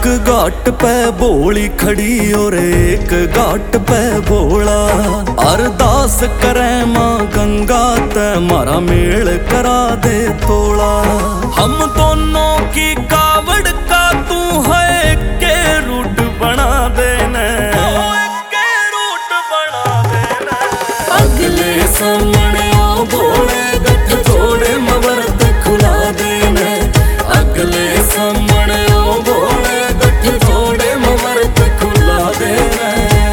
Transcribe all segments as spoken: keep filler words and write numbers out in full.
एक घाट पे बोली खड़ी और एक घाट पे बोला, अरदास करे माँ गंगा ते मारा मेल करा दे तोड़ा। हम दोनों की कावड़ का तू है के रूट बना देना, के रूट बना देना। अगले सामने ओ भोले गठ जोड़े मवरत खुला देना, अगले सामने ओ भोले गठ जोड़े मवरत खुला देना।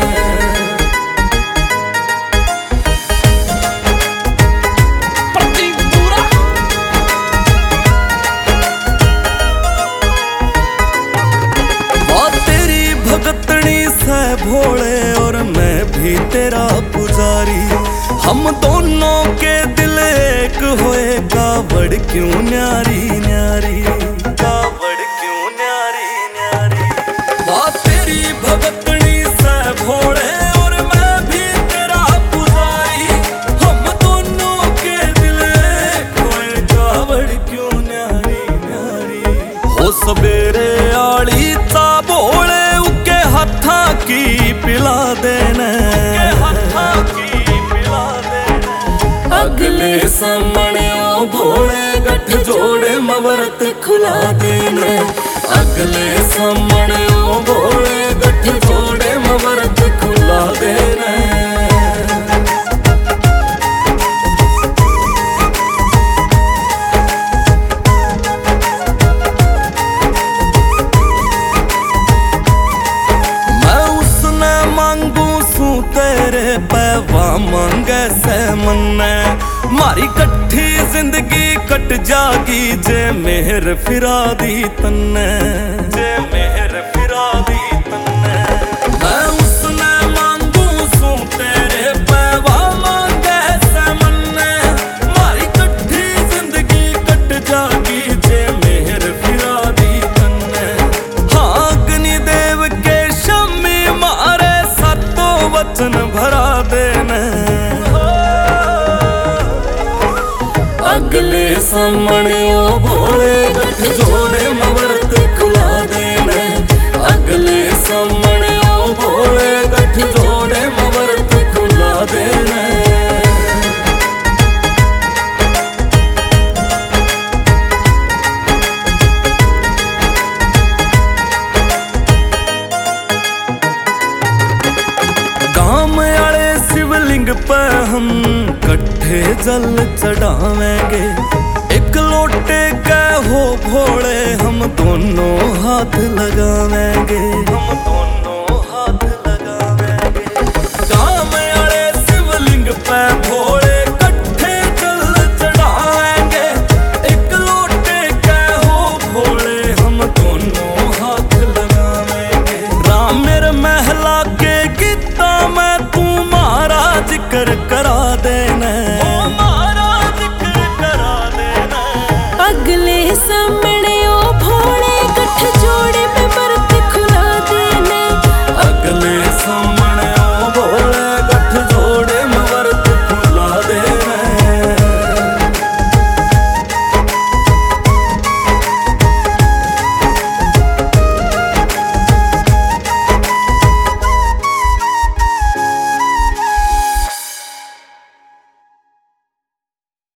भगतनी से भोले और मैं भी तेरा पुजारी, हम दोनों के दिल एक होए, कावड़ क्यों न्यारी न्यारी, कावड़ क्यों न्यारी न्यारी। वाह तेरी भगतनी से भोले और मैं भी तेरा पुजारी, हम दोनों के दिल एक होए, कावड़ क्यों न्यारी न्यारी। हो सबेरे आली ता भोले हथा की पिला देना, हथा की पिला देना। अगले सामने ओ भोले गठ जोड़े मवरत खुला देना, अगले सामने ओ भोले गठ जोड़े मवरत खुला देना। तेरे पैवा मांगे से मन्ने, मारी कट्ठी जिंदगी कट जागी जे मेहर फिरा दी तन्ने, जे मेहर फिरा दी तन्ने। मैं उसने मांगू सू तेरे पैवा मांगे से मन्ने, मारी कट्ठी जिंदगी कट जागी जे मेहर फिरा दी तन्ने। हाँ अग्नि देव के शम्मी मारे वचन भरा देना, अगले सामने ओ भोले गठ जोड़े मवरत खुला देना, अगले सामने ओ भोले गठ जोड़े मवरत खुला देना। शिवलिंग पे हम कट्ठे जल चढ़ावेंगे, एक लोटे के हो भोले हम दोनों हाथ लगावेंगे।